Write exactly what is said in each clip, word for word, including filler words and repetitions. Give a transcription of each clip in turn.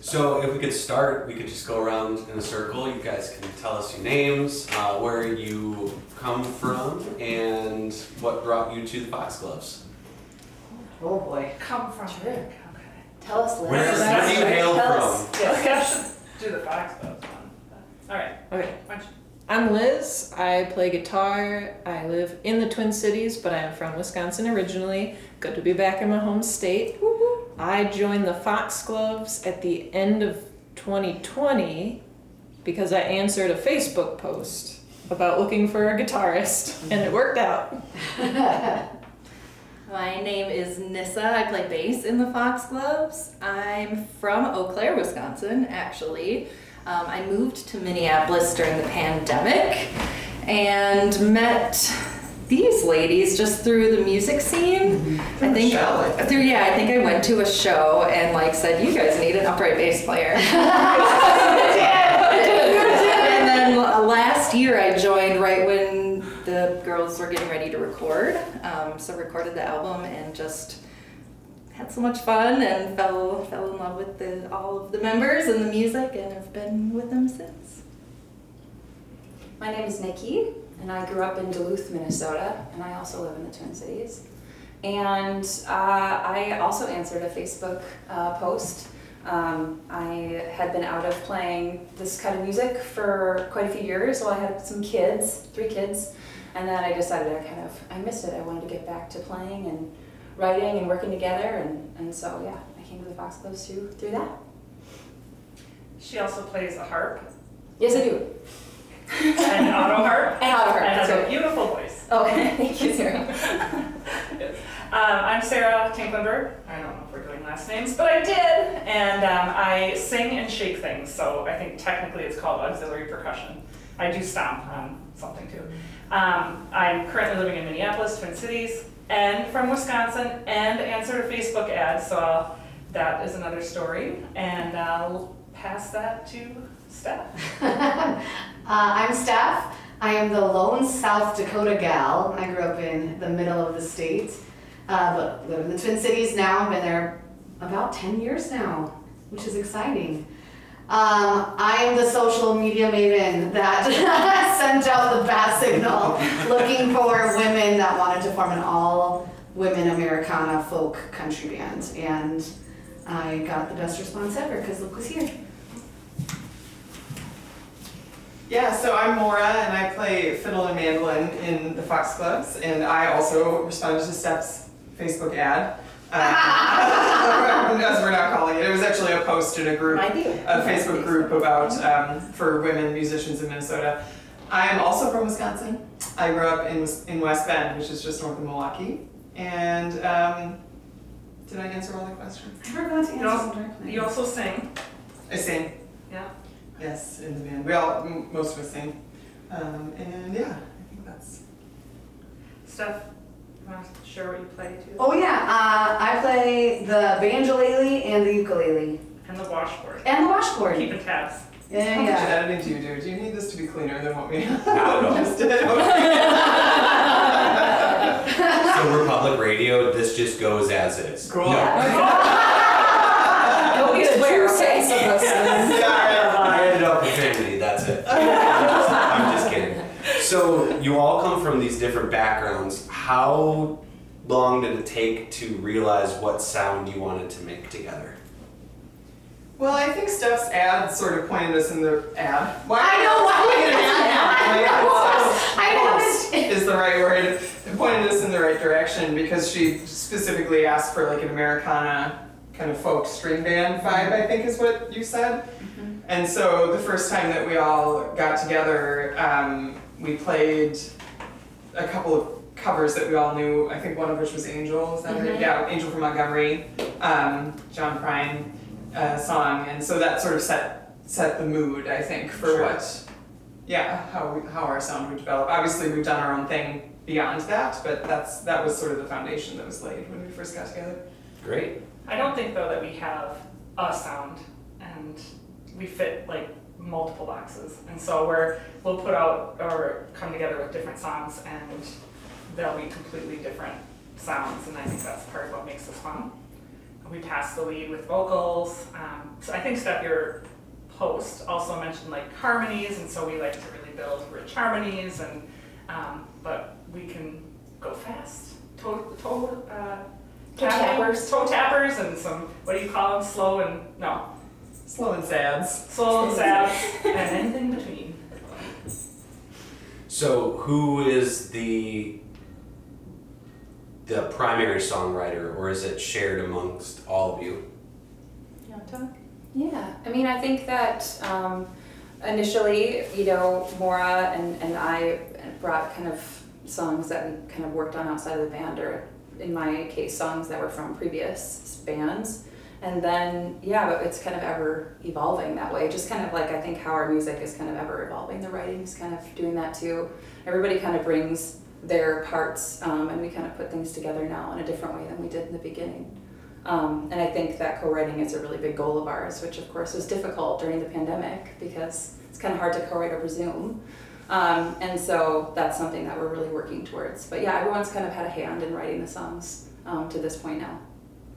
So if we could start, we could just go around in a circle. You guys can tell us your names, uh, where you come from, and what brought you to the Foxgloves. Oh boy. Come from. Sure. Okay. Tell us, Liz. Where, where do you hail Tell from? us. Yes, I should do the Foxgloves one. All right. Okay. Why don't you- I'm Liz. I play guitar. I live in the Twin Cities, but I am from Wisconsin originally. Good to be back in my home state. I joined the Foxgloves at the end of twenty twenty because I answered a Facebook post about looking for a guitarist, and it worked out. My name is Nissa. I play bass in the Foxgloves. I'm from Eau Claire, Wisconsin, actually. Um, I moved to Minneapolis during the pandemic and met these ladies just through the music scene. Mm-hmm. I think show. through yeah, I think I went to a show and like said, "You guys need an upright bass player." And then last year I joined right when the girls were getting ready to record. Um, so recorded the album and just had so much fun and fell fell in love with the all of the members and the music and have been with them since. My name is Nikki, and I grew up in Duluth, Minnesota, and I also live in the Twin Cities. And uh, I also answered a Facebook uh, post. Um, I had been out of playing this kind of music for quite a few years. Well, I had some kids, three kids, and then I decided I kind of, I missed it. I wanted to get back to playing and writing and working together, and, and so yeah, I came to the Foxgloves too through that. She also plays a harp Yes, I do. and an auto harp. And auto harp, And has that's a right. beautiful voice. Okay, thank you, Sarah. Yes. Um, I'm Sarah Tinklenberg. I don't know if we're doing last names, but I did. And um, I sing and shake things, so I think technically it's called auxiliary percussion. I do stomp on something too. Um, I'm currently living in Minneapolis, Twin Cities, and from Wisconsin, and answered a Facebook ad, so I'll, that is another story. And I'll pass that to Steph. uh, I'm Steph. I am the lone South Dakota gal. I grew up in the middle of the state, uh, but live in the Twin Cities now. I've been there about ten years now, which is exciting. Um, I am the social media maven that sent out the bat signal looking for women that wanted to form an all-women Americana folk country band. And I got the best response ever because look who's here. Yeah, so I'm Maura and I play fiddle and mandolin in the Foxgloves, and I also responded to Steph's Facebook ad. Uh, as we're now calling it. It was actually a post in a group, a Facebook group about um, for women musicians in Minnesota. I am also from Wisconsin. I grew up in in West Bend, which is just north of Milwaukee. And um, did I answer all the questions? I forgot to You answer also, some directly. you also sing. I sing. Yeah. Yes, in the band. We all, m- most of us sing. Um, and yeah, I think that's. Steph, you want to share what you play too? Oh yeah, uh, I play the banjolele and the ukulele. And the washboard. And the washboard. Keeping tabs. Yeah, How much yeah. editing do you do? Do you need this to be cleaner than what we Not at all. just did? So we're public radio, this just goes as is. Cool. No. Nobody swear, okay? So I ended up profanity, that's it. I'm just kidding. So you all come from these different backgrounds. How long did it take to realize what sound you wanted to make together? Well, I think Steph's ad sort of pointed us in the ad. Why I know why we an ad. I Post is the right word. It pointed us in the right direction because she specifically asked for like an Americana kind of folk string band vibe, I think is what you said. Mm-hmm. And so the first time that we all got together, um, we played a couple of covers that we all knew. I think one of which was Angel, is that Mm-hmm. right? Yeah, Angel from Montgomery, um, John Prine uh, song. And so that sort of set set the mood, I think, for Sure. what, yeah, how we, how our sound would develop. Obviously, we've done our own thing beyond that, but that's that was sort of the foundation that was laid when we first got together. Great. I don't think though that we have a sound and we fit like multiple boxes. And so we're, we'll put out or come together with different songs and they'll be completely different sounds, and I think that's part of what makes this fun. we pass the lead with vocals. Um, so I think Steph, your post also mentioned like harmonies, and so we like to really build rich harmonies, and um, but we can go fast. Toe, toe, uh, Toe tappers. toe tappers, and some, what do you call them? Slow and no, Slow and sads. slow and sad, and anything in between. So who is the the primary songwriter, or is it shared amongst all of you? You want to talk? Yeah, I mean, I think that um, initially, you know, Maura and, and I brought kind of songs that we kind of worked on outside of the band, or in my case, songs that were from previous bands. And then, yeah, but it's kind of ever evolving that way. Just kind of like, I think how our music is kind of ever evolving. The writing's kind of doing that too. Everybody kind of brings their parts, um, and we kind of put things together now in a different way than we did in the beginning. Um, and I think that co-writing is a really big goal of ours, which of course was difficult during the pandemic because it's kind of hard to co-write over Zoom. Um, and so that's something that we're really working towards. But yeah, everyone's kind of had a hand in writing the songs um, to this point now.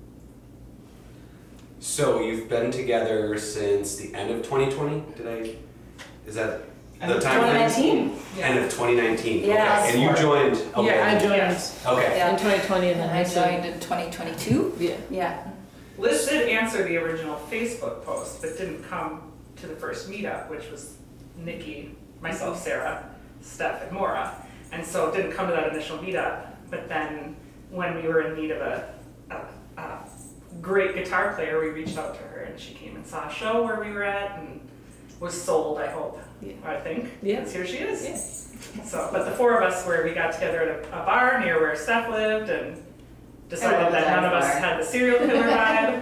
So you've been together since the end of twenty twenty? Did I? Is that End the of time? twenty nineteen. End of twenty nineteen. Yeah. Okay. And you joined. Okay. Yeah, I joined Yes. Okay. Yeah. in twenty twenty and then And I said- joined in twenty twenty-two. Yeah. Yeah. Liz did answer the original Facebook post, but didn't come to the first meetup, which was Nikki, myself, Sarah, Steph, and Maura. And so didn't come to that initial meetup. But then when we were in need of a, a, a great guitar player, we reached out to her, and she came and saw a show where we were at and was sold, I hope. Yeah. I think. Yeah. Because here she is. Yeah. So, but the four of us, where we got together at a, a bar near where Steph lived, and I decided love that that none of us bar. had the serial killer vibe.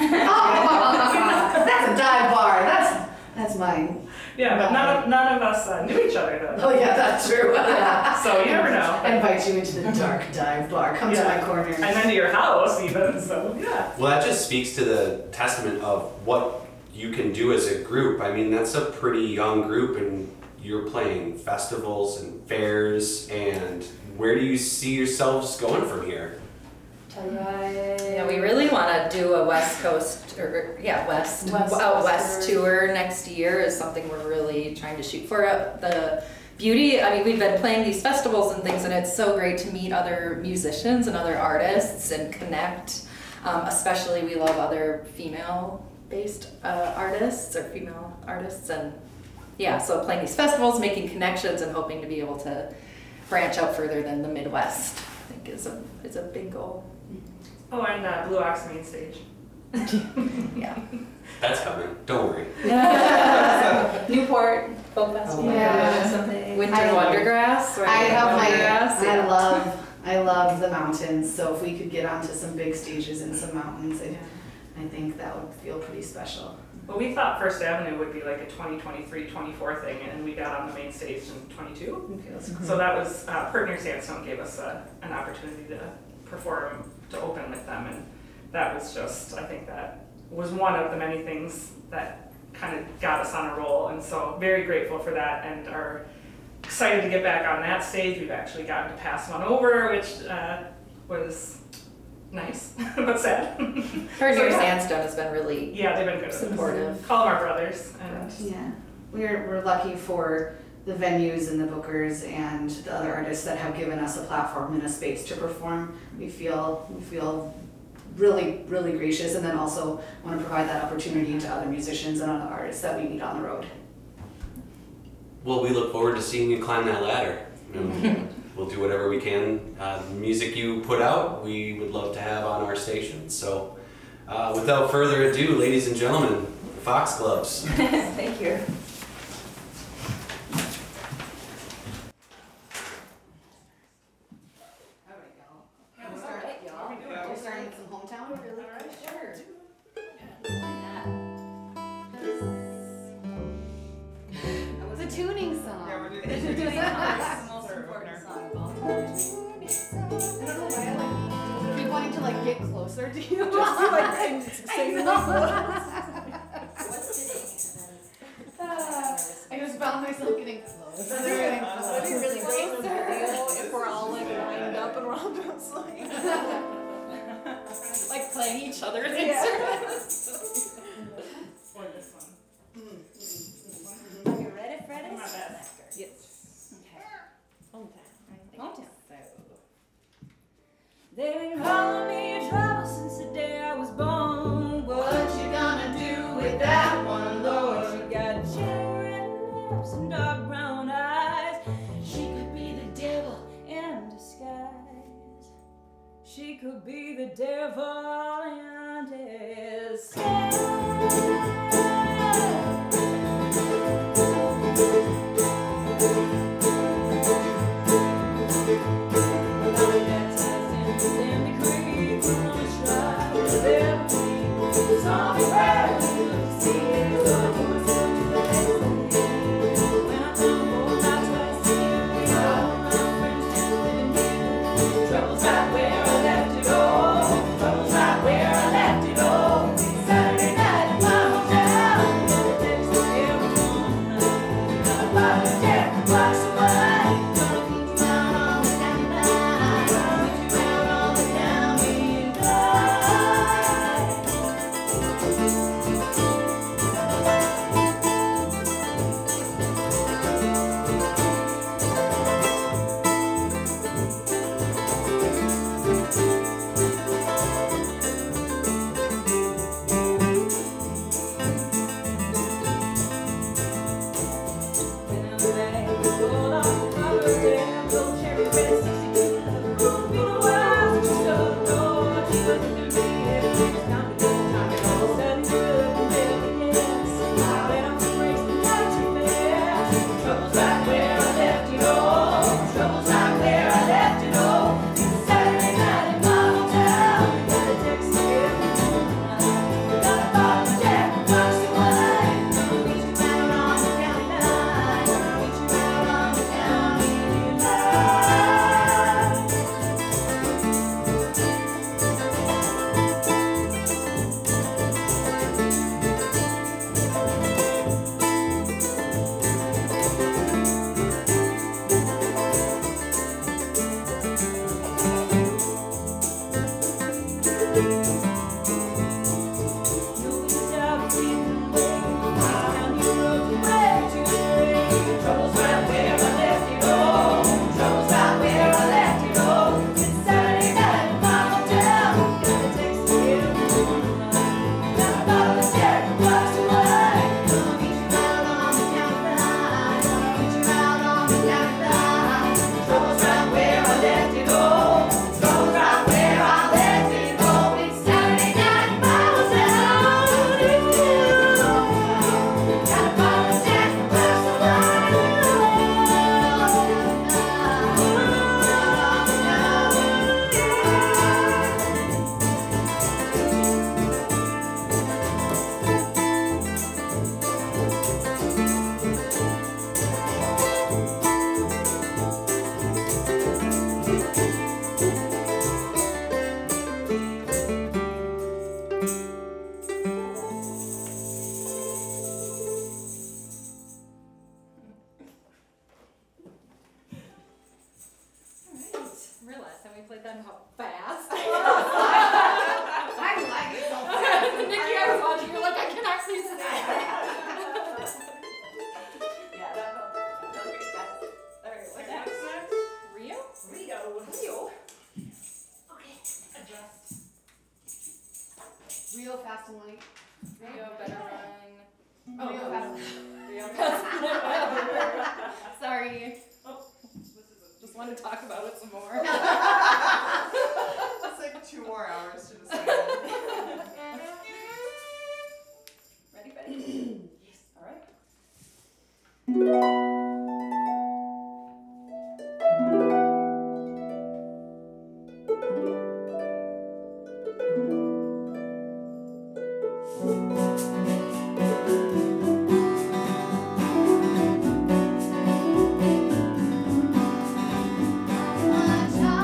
That's a dive bar. That's that's mine. Yeah, but none of, none of us uh, knew each other though. Oh yeah, that's true. So you never know. I invite you into the dark dive bar. Come Yeah. to my corner. And then to your house even, so yeah. Well, that just speaks to the testament of what you can do as a group. I mean, that's a pretty young group, and you're playing festivals and fairs. And where do you see yourselves going from here? Yeah, we really want to do a West Coast, or yeah, West, West out Coast West tour. tour next year is something we're really trying to shoot for. Uh, The beauty, I mean, we've been playing these festivals and things, and it's so great to meet other musicians and other artists and connect. Um, especially, we love other female-based uh, artists or female artists, and yeah, so playing these festivals, making connections, and hoping to be able to branch out further than the Midwest, I think is a is a big goal. Oh, and uh, Blue Ox main stage. Yeah. That's coming. Don't worry. Newport Folk Festival. Yeah. Someday. Winter I- Wondergrass. Right? I have my. Wondergrass, I yeah. love. I love the mountains. So if we could get onto some big stages in some mountains, I, I think that would feel pretty special. Well, we thought First Avenue would be like a twenty twenty-three, twenty-four thing, and we got on the main stage in twenty-two. So that was, uh, Pertner Sandstone gave us a, an opportunity to perform, to open with them, and that was just, I think that was one of the many things that kind of got us on a roll, and so very grateful for that, and are excited to get back on that stage. We've actually gotten to pass one over, which uh, was nice, but sad. Pertner So, yeah. Sandstone has been really Yeah, they've been good. supportive. Call them our brothers, and Yeah, we're we're lucky for the venues and the bookers and the other artists that have given us a platform and a space to perform. We feel we feel really really gracious, and then also want to provide that opportunity to other musicians and other artists that we meet on the road. Well, we look forward to seeing you climb that ladder. And we'll do whatever we can. Uh, the music you put out, we would love to have on our station. So, uh, without further ado, ladies and gentlemen, Foxgloves. Thank you. All right, y'all. Can we start? Yeah. We're starting with some hometown. Really? Sure. It's a tuning song. Yeah, we're doing This is doing the most important song of all time. I don't know why I like keep wanting to like get closer to you. Just like sing, sing I the know. What's I just found myself getting close. That'd be really great for the video if we're all like lined up and we're all just like, like playing each each other's Yeah. instruments. Or this one. Are you ready for Do my this? best. Yes. Okay. Hometown. Hometown. They've been calling me trouble since the day I was born. What you gonna do with that one, Lord? She got cherry red lips and dark brown eyes. She could be the devil in disguise. She could be the devil in disguise. Trouble's right where I left it all. Trouble's right where I left it all. Saturday night in my hotel. Gonna text every woman. Gonna buy a jack and box of wine. Gonna meet you out on the county line. Gonna meet you out on the county Trouble's right where I left it all. Trouble's right where I left it all. Saturday night in my hotel. Gotta text every woman. Gotta buy a jack and box of wine. Gonna meet you out on the county line. Gonna meet you out on the county Trouble's right where I left it all. Trouble's right where I left it all. It's Saturday night in my hotel. Gotta text every woman. Gotta buy a jack and box of wine. Gonna meet you out on the county line. Gonna meet you out on the county line. Trouble's right where I left it all. Trouble's right where I left it all. It's Saturday night in my hotel. Gotta buy a jack and box of wine. Realize how we played that how fast. I like it so fast. Nikki, I was watching. You're like, I can actually see. Yeah, that felt that was pretty fast. All right, what's What's next? next? Rio? Rio. Rio. Adjust. Real fast and light. Rio better run. Oh, real fast. Rio fast. Sorry. Oh, this is Just want to talk about it some more. It's like two more hours to decide. Ready, Betty? Yes. All right. My child.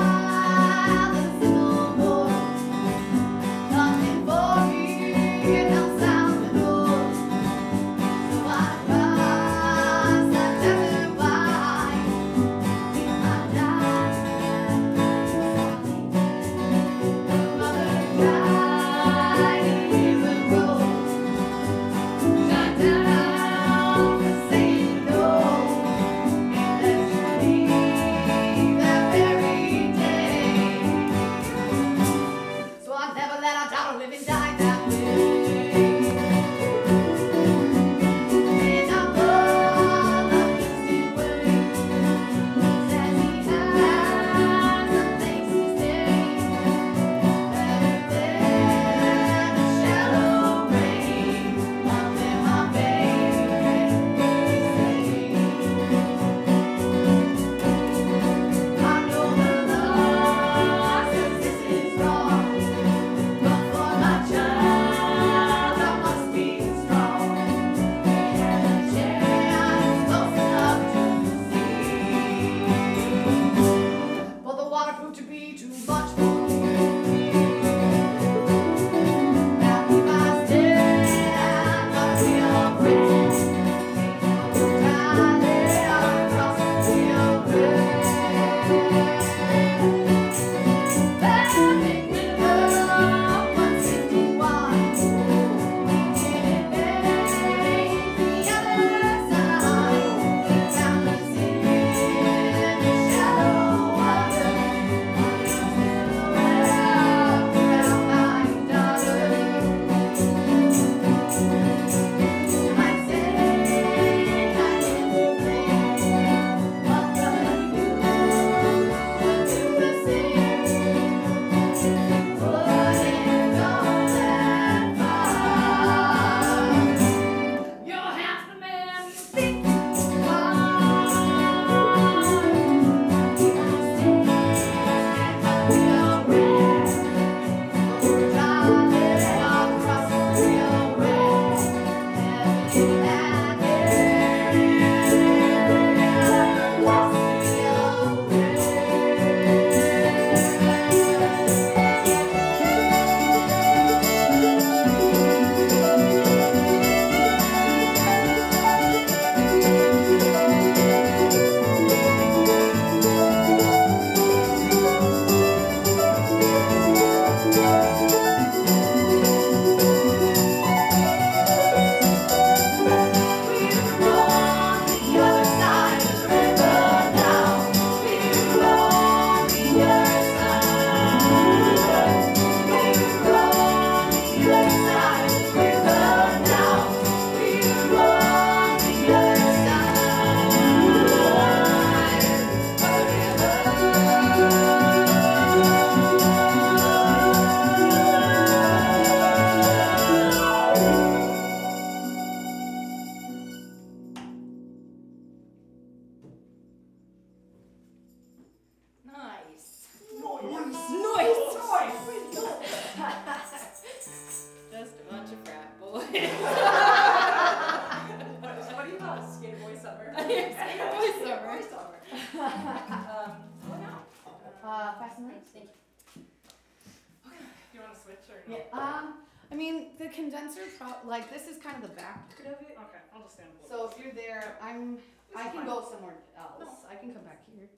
What, what do you call it? Skater boy summer? Skater boy summer. summer. um, what now? Uh, fascinating. Thank you. Do you want to switch or no? Yeah. Um, I mean, the condenser, pro- like this is kind of the back part of it. Okay, I'll just stand a little. So if you're there, I'm. I can go somewhere else. I can come back here.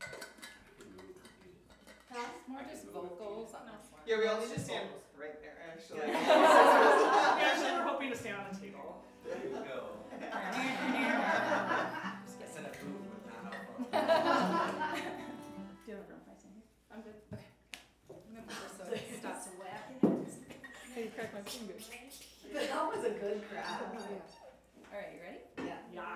Huh? More just vocals on this one. Yeah, we all need to stand right there, actually. We actually were hoping to stay on the table. There you go. Just kidding. Send a food with that up. Do you have a room if I stand here? I'm good. Okay. I'm gonna put this so it stops whacking. Hey, you cracked my finger. That was a good crack. Alright, you ready? Yeah. Yeah.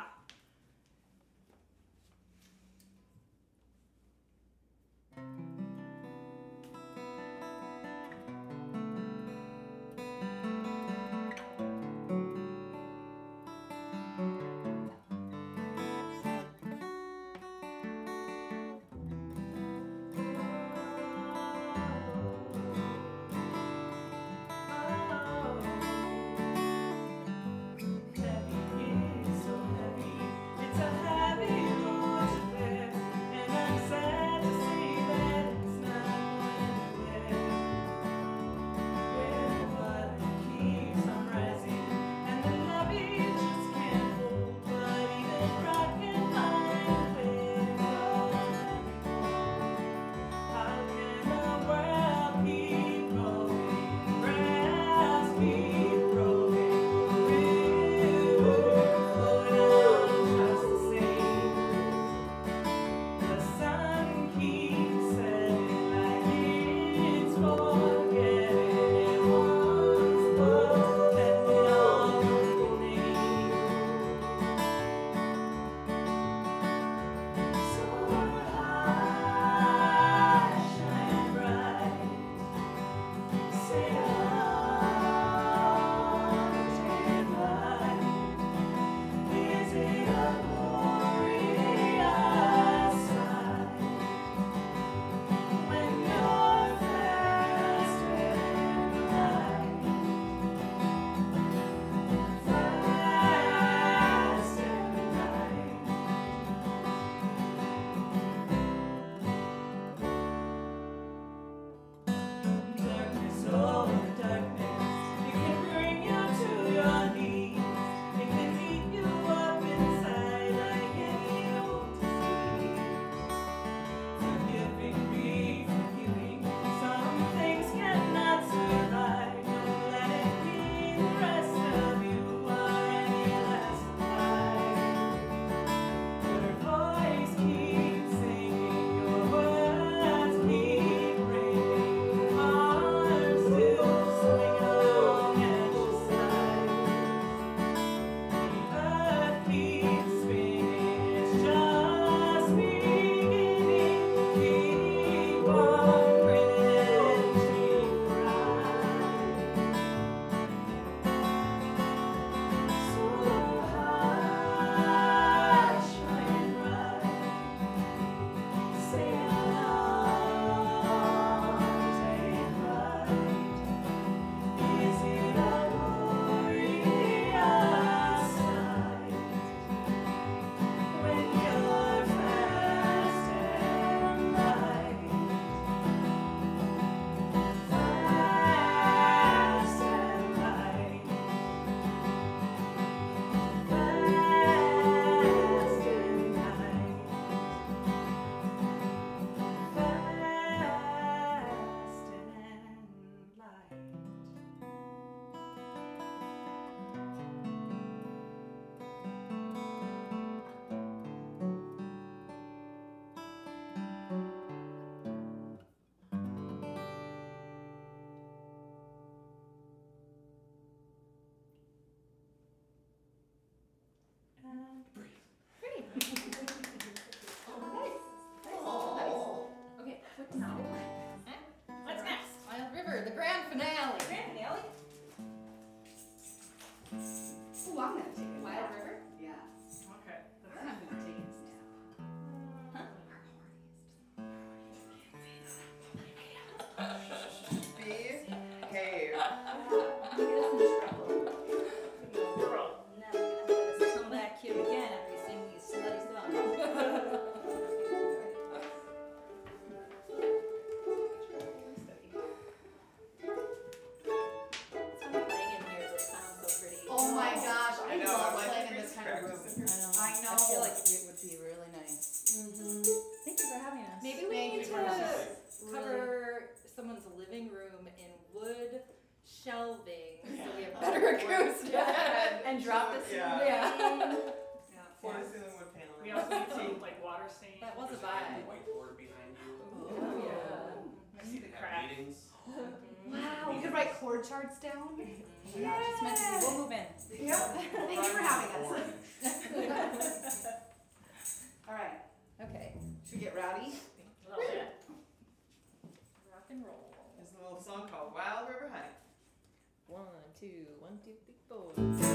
know, love I'm like, playing in we this should kind of room. practice it. I know. I feel like it would be really nice. Mm-hmm. Thank you for having us. Maybe we Thank need you to for having cover someone's living room in wood shelving so we have better acoustics. And drop this. Yeah. Yeah. Yeah. Floor to ceiling wood paneling. We also need some like water stains. That was a There's a vibe. whiteboard behind you. Oh, yeah. I see the Have crack. meetings. Wow, we could write chord charts down. Yeah, it's meant to be. We'll move in. Yep. Thank you for having us. All right, Okay. should we get rowdy? A little bit. Rock and roll. There's a little song called Wild River High. One, two, one, two, three, four.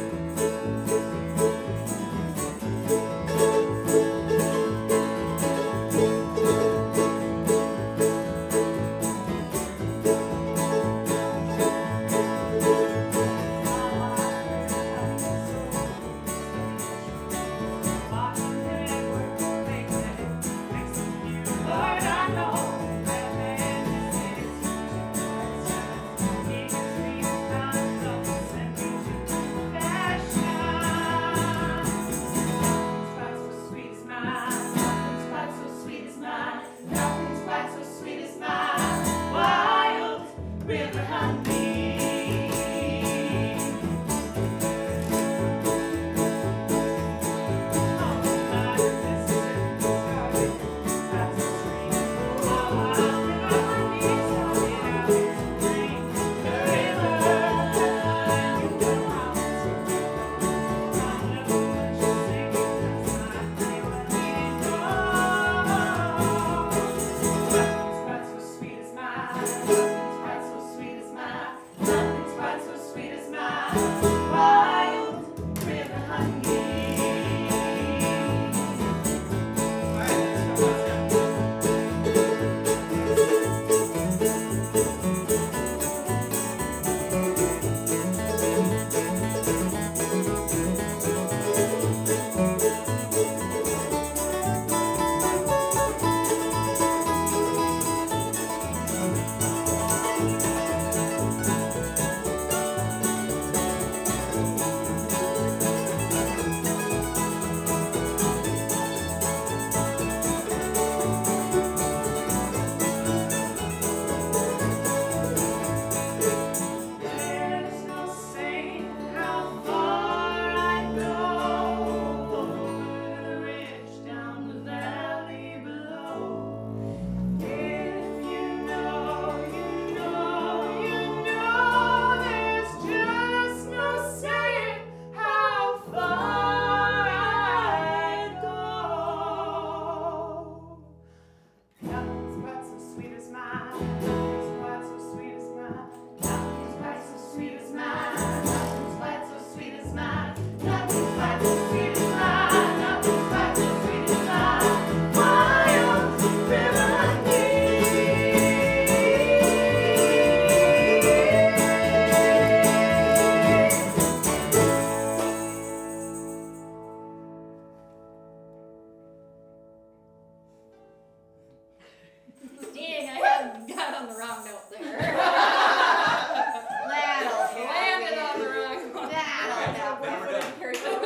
Dang, I had got on the wrong note there. That'll Landed on the wrong one. That'll Then we're done. Encouragement